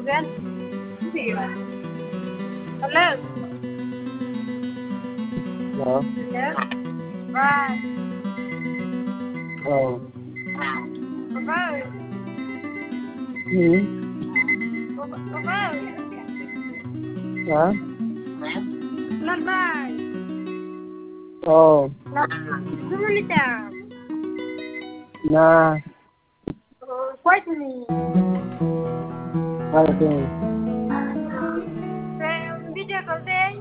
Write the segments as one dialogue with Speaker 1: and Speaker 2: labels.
Speaker 1: Hello.
Speaker 2: Hello.
Speaker 1: Hello. Bye.
Speaker 2: Oh.
Speaker 1: Bye.
Speaker 2: Hmm.
Speaker 1: Bye.
Speaker 2: Hả?
Speaker 1: Not bye.
Speaker 2: Oh.
Speaker 1: Sunita.
Speaker 2: Na.
Speaker 1: Quite me.
Speaker 2: Everything.
Speaker 1: Video call day.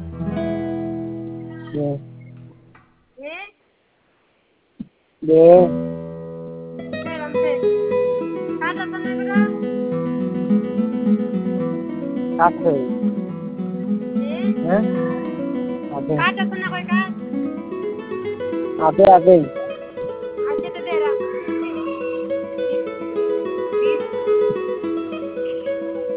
Speaker 2: Yeah.
Speaker 1: Yeah.
Speaker 2: Yeah.
Speaker 1: Saya nanti. Ada tenaga.
Speaker 2: After.
Speaker 1: Yeah.
Speaker 2: Hả? After.
Speaker 1: Ada tenaga kan?
Speaker 2: After. After.